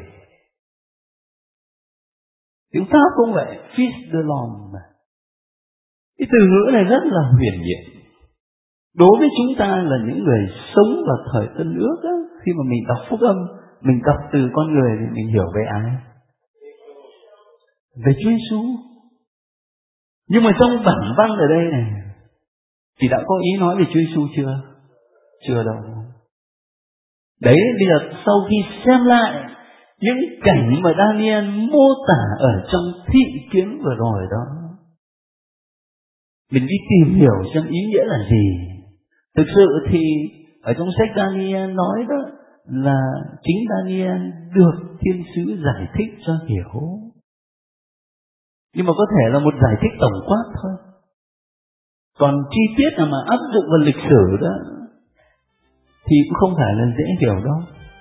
Tiếng Pháp cũng vậy, fils de l'homme. Cái từ ngữ này rất là huyền nhiệm. Đối với chúng ta là những người sống vào thời Tân Ước á, khi mà mình đọc phúc âm, mình đọc từ con người thì mình hiểu về ai? Về Chúa Giêsu. Nhưng mà trong bản văn ở đây này thì đã có ý nói về Chúa Giêsu chưa? Chưa đâu. Đấy, bây giờ sau khi xem lại những cảnh mà Daniel mô tả ở trong thị kiến vừa rồi đó, mình đi tìm hiểu xem ý nghĩa là gì. Thực sự thì ở trong sách Daniel nói đó là chính Daniel được thiên sứ giải thích cho hiểu. Nhưng mà có thể là một giải thích tổng quát thôi. Còn chi tiết nào mà áp dụng vào lịch sử đó thì cũng không phải là dễ hiểu đâu.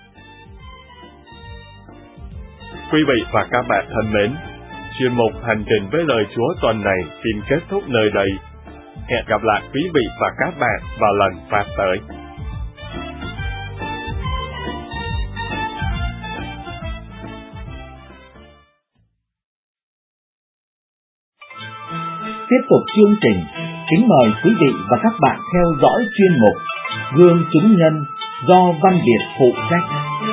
Quý vị và các bạn thân mến, chuyên mục Hành trình với lời Chúa tuần này xin kết thúc nơi đây. Hẹn gặp lại quý vị và các bạn vào lần phát tới. Tiếp tục chương trình, kính mời quý vị và các bạn theo dõi chuyên mục Gương chứng nhân do Văn Việt phụ trách.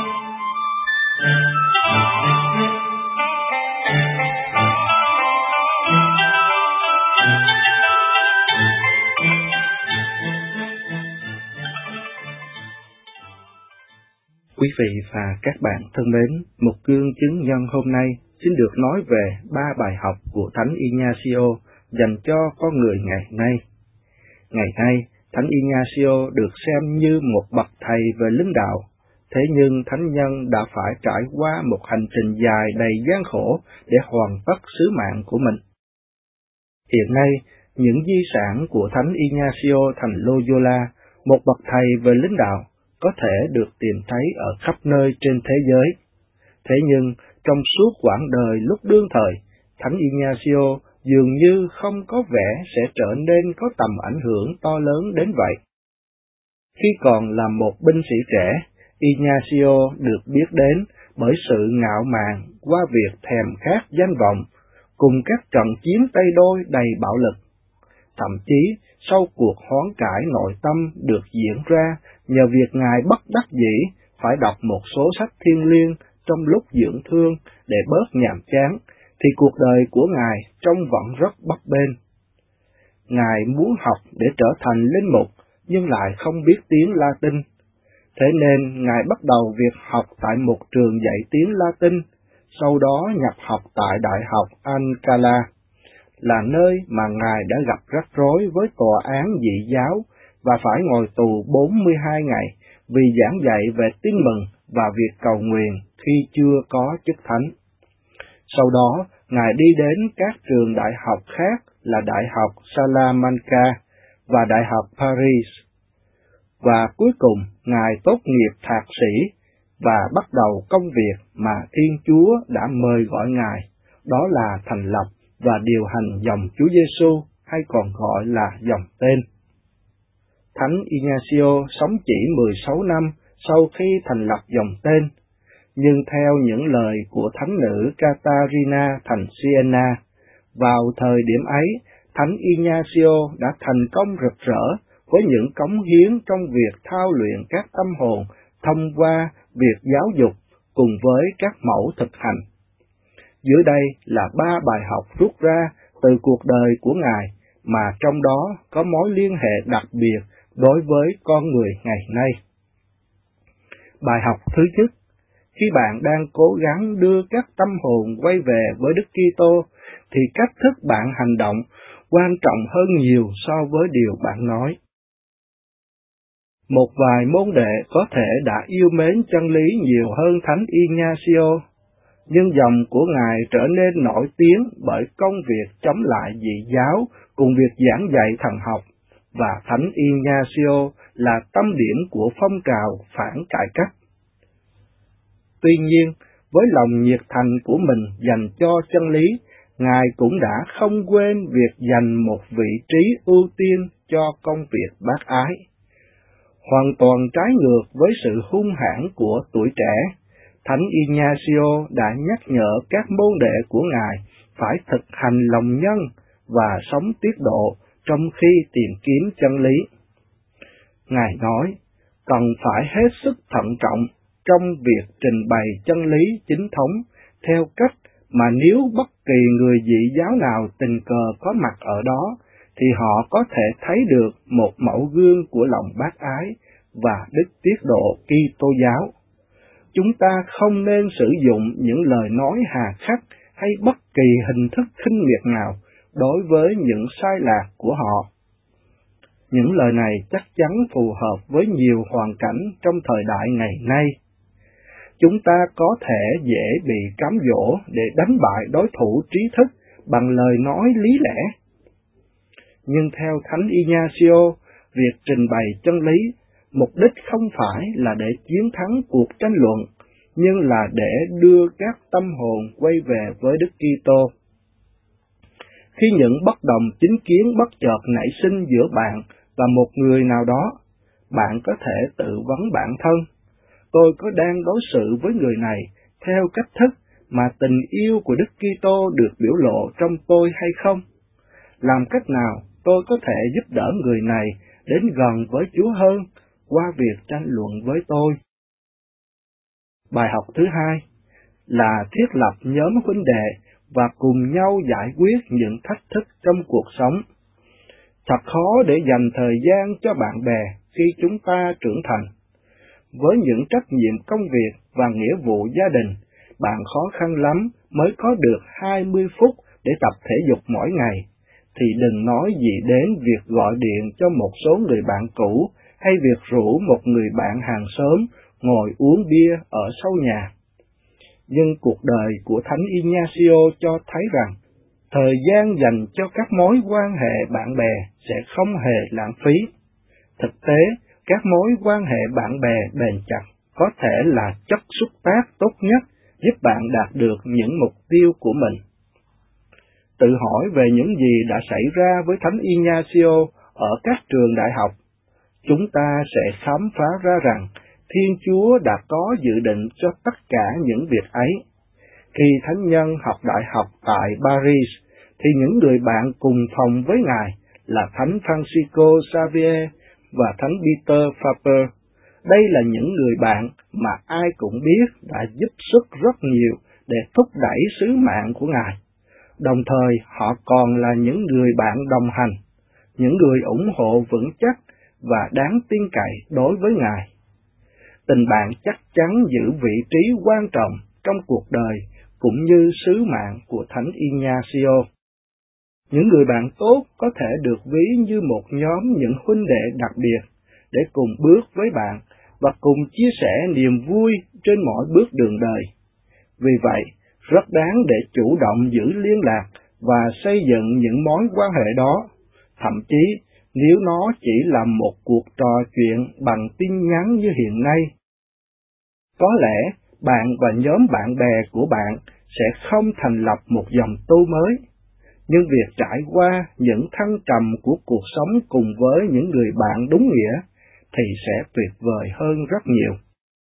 Quý vị và các bạn thân mến, một gương chứng nhân hôm nay xin được nói về 3 bài học của Thánh Ignacio dành cho con người ngày nay. Ngày nay, Thánh Ignacio được xem như một bậc thầy về lính đạo, thế nhưng Thánh nhân đã phải trải qua một hành trình dài đầy gian khổ để hoàn tất sứ mạng của mình. Hiện nay, những di sản của Thánh Ignacio thành Loyola, một bậc thầy về lính đạo, có thể được tìm thấy ở khắp nơi trên thế giới. Thế nhưng, trong suốt quãng đời lúc đương thời, Thánh Ignacio dường như không có vẻ sẽ trở nên có tầm ảnh hưởng to lớn đến vậy. Khi còn là một binh sĩ trẻ, Ignacio được biết đến bởi sự ngạo mạn qua việc thèm khát danh vọng, cùng các trận chiến tay đôi đầy bạo lực. Thậm chí, sau cuộc hoán cải nội tâm được diễn ra nhờ việc Ngài bất đắc dĩ phải đọc một số sách thiêng liêng trong lúc dưỡng thương để bớt nhàm chán, thì cuộc đời của Ngài trông vẫn rất bấp bênh. Ngài muốn học để trở thành linh mục, nhưng lại không biết tiếng Latin. Thế nên Ngài bắt đầu việc học tại một trường dạy tiếng Latin, sau đó nhập học tại Đại học Ancala, là nơi mà Ngài đã gặp rắc rối với tòa án dị giáo và phải ngồi tù 42 ngày vì giảng dạy về tin mừng và việc cầu nguyện khi chưa có chức thánh. Sau đó, Ngài đi đến các trường đại học khác là Đại học Salamanca và Đại học Paris. Và cuối cùng, Ngài tốt nghiệp thạc sĩ và bắt đầu công việc mà Thiên Chúa đã mời gọi Ngài, đó là thành lập và điều hành dòng Chúa Giêsu, hay còn gọi là dòng tên. Thánh Ignacio sống chỉ 16 năm sau khi thành lập dòng tên, nhưng theo những lời của thánh nữ Catarina thành Siena, vào thời điểm ấy, Thánh Ignacio đã thành công rực rỡ với những cống hiến trong việc thao luyện các tâm hồn thông qua việc giáo dục cùng với các mẫu thực hành. Dưới đây là 3 bài học rút ra từ cuộc đời của Ngài mà trong đó có mối liên hệ đặc biệt đối với con người ngày nay. Bài học thứ nhất, khi bạn đang cố gắng đưa các tâm hồn quay về với Đức Kitô, thì cách thức bạn hành động quan trọng hơn nhiều so với điều bạn nói. Một vài môn đệ có thể đã yêu mến chân lý nhiều hơn Thánh Ignacio, nhưng dòng của Ngài trở nên nổi tiếng bởi công việc chống lại dị giáo cùng việc giảng dạy thần học, và Thánh Ignacio là tâm điểm của phong trào phản cải cách. Tuy nhiên, với lòng nhiệt thành của mình dành cho chân lý, Ngài cũng đã không quên việc dành một vị trí ưu tiên cho công việc bác ái. Hoàn toàn trái ngược với sự hung hãn của tuổi trẻ, Thánh Ignacio đã nhắc nhở các môn đệ của Ngài phải thực hành lòng nhân và sống tiết độ trong khi tìm kiếm chân lý. Ngài nói, cần phải hết sức thận trọng trong việc trình bày chân lý chính thống theo cách mà nếu bất kỳ người dị giáo nào tình cờ có mặt ở đó, thì họ có thể thấy được một mẫu gương của lòng bác ái và đức tiết độ Kitô giáo. Chúng ta không nên sử dụng những lời nói hà khắc hay bất kỳ hình thức khinh miệt nào đối với những sai lạc của họ. Những lời này chắc chắn phù hợp với nhiều hoàn cảnh trong thời đại ngày nay. Chúng ta có thể dễ bị cám dỗ để đánh bại đối thủ trí thức bằng lời nói lý lẽ. Nhưng theo Thánh Ignacio, việc trình bày chân lý, mục đích không phải là để chiến thắng cuộc tranh luận, nhưng là để đưa các tâm hồn quay về với Đức Kitô. Khi những bất đồng chính kiến bất chợt nảy sinh giữa bạn và một người nào đó, bạn có thể tự vấn bản thân, tôi có đang đối xử với người này theo cách thức mà tình yêu của Đức Kitô được biểu lộ trong tôi hay không? Làm cách nào tôi có thể giúp đỡ người này đến gần với Chúa hơn qua việc tranh luận với tôi? Bài học thứ hai là thiết lập nhóm huynh đệ và cùng nhau giải quyết những thách thức trong cuộc sống. Thật khó để dành thời gian cho bạn bè khi chúng ta trưởng thành. Với những trách nhiệm công việc và nghĩa vụ gia đình, bạn khó khăn lắm mới có được 20 phút để tập thể dục mỗi ngày, thì đừng nói gì đến việc gọi điện cho một số người bạn cũ hay việc rủ một người bạn hàng xóm ngồi uống bia ở sau nhà. Nhưng cuộc đời của Thánh Ignacio cho thấy rằng, thời gian dành cho các mối quan hệ bạn bè sẽ không hề lãng phí. Thực tế, các mối quan hệ bạn bè bền chặt có thể là chất xúc tác tốt nhất giúp bạn đạt được những mục tiêu của mình. Tự hỏi về những gì đã xảy ra với Thánh Ignacio ở các trường đại học, chúng ta sẽ khám phá ra rằng Thiên Chúa đã có dự định cho tất cả những việc ấy. Khi thánh nhân học đại học tại Paris, thì những người bạn cùng phòng với Ngài là Thánh Francisco Xavier và Thánh Peter Faber. Đây là những người bạn mà ai cũng biết đã giúp sức rất nhiều để thúc đẩy sứ mạng của Ngài. Đồng thời họ còn là những người bạn đồng hành, những người ủng hộ vững chắc và đáng tin cậy đối với Ngài. Tình bạn chắc chắn giữ vị trí quan trọng trong cuộc đời cũng như sứ mạng của Thánh Ignacio. Những người bạn tốt có thể được ví như một nhóm những huynh đệ đặc biệt để cùng bước với bạn và cùng chia sẻ niềm vui trên mọi bước đường đời. Vì vậy, rất đáng để chủ động giữ liên lạc và xây dựng những mối quan hệ đó, thậm chí nếu nó chỉ là một cuộc trò chuyện bằng tin nhắn như hiện nay. Có lẽ bạn và nhóm bạn bè của bạn sẽ không thành lập một dòng tu mới, nhưng việc trải qua những thăng trầm của cuộc sống cùng với những người bạn đúng nghĩa thì sẽ tuyệt vời hơn rất nhiều.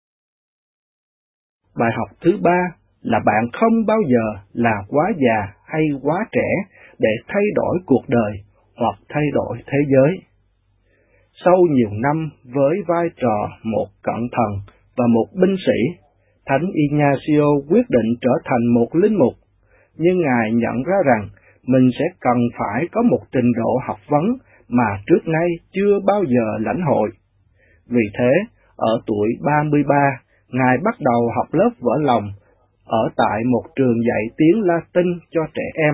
Bài học thứ ba là bạn không bao giờ là quá già hay quá trẻ để thay đổi cuộc đời hoặc thay đổi thế giới. Sau nhiều năm với vai trò một cận thần và một binh sĩ, Thánh Ignacio quyết định trở thành một linh mục, nhưng Ngài nhận ra rằng mình sẽ cần phải có một trình độ học vấn mà trước nay chưa bao giờ lãnh hội. Vì thế, ở tuổi 33, Ngài bắt đầu học lớp vỡ lòng ở tại một trường dạy tiếng Latin cho trẻ em.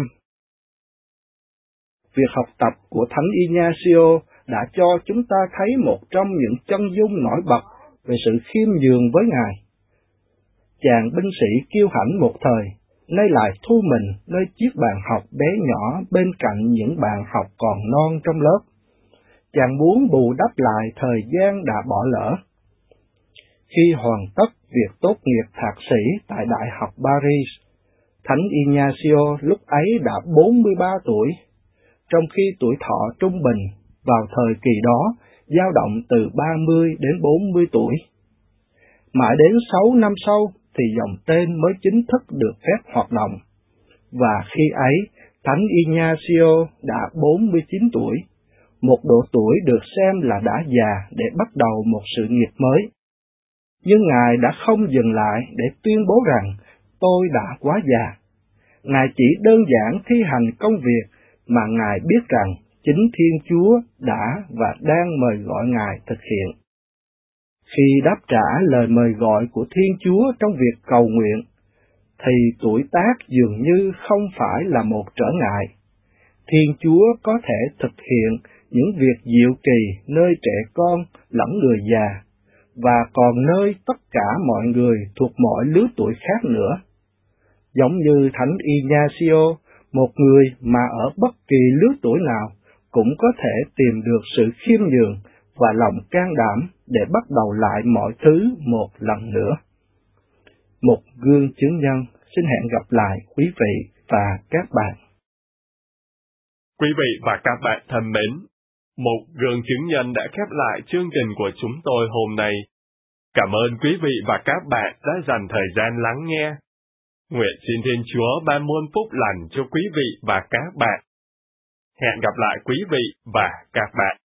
Việc học tập của Thánh Ignacio đã cho chúng ta thấy một trong những chân dung nổi bật về sự khiêm nhường với Ngài. Chàng binh sĩ kiêu hãnh một thời, nay lại thu mình nơi chiếc bàn học bé nhỏ bên cạnh những bạn học còn non trong lớp. Chàng muốn bù đắp lại thời gian đã bỏ lỡ. Khi hoàn tất việc tốt nghiệp thạc sĩ tại Đại học Paris, Thánh Ignacio lúc ấy đã 43 tuổi, trong khi tuổi thọ trung bình vào thời kỳ đó dao động từ 30 đến 40 tuổi. Mãi đến 6 năm sau thì dòng tên mới chính thức được phép hoạt động, và khi ấy Thánh Ignacio đã 49 tuổi, một độ tuổi được xem là đã già để bắt đầu một sự nghiệp mới. Nhưng Ngài đã không dừng lại để tuyên bố rằng tôi đã quá già. Ngài chỉ đơn giản thi hành công việc mà Ngài biết rằng chính Thiên Chúa đã và đang mời gọi Ngài thực hiện. Khi đáp trả lời mời gọi của Thiên Chúa trong việc cầu nguyện, thì tuổi tác dường như không phải là một trở ngại. Thiên Chúa có thể thực hiện những việc diệu kỳ nơi trẻ con lẫn người già, và còn nơi tất cả mọi người thuộc mọi lứa tuổi khác nữa. Giống như Thánh Ignacio, một người mà ở bất kỳ lứa tuổi nào cũng có thể tìm được sự khiêm nhường và lòng can đảm để bắt đầu lại mọi thứ một lần nữa. Một gương chứng nhân. Xin hẹn gặp lại quý vị và các bạn. Quý vị và các bạn thân mến, một gương chứng nhân đã khép lại chương trình của chúng tôi hôm nay. Cảm ơn quý vị và các bạn đã dành thời gian lắng nghe. Nguyện xin Thiên Chúa ban muôn phúc lành cho quý vị và các bạn. Hẹn gặp lại quý vị và các bạn.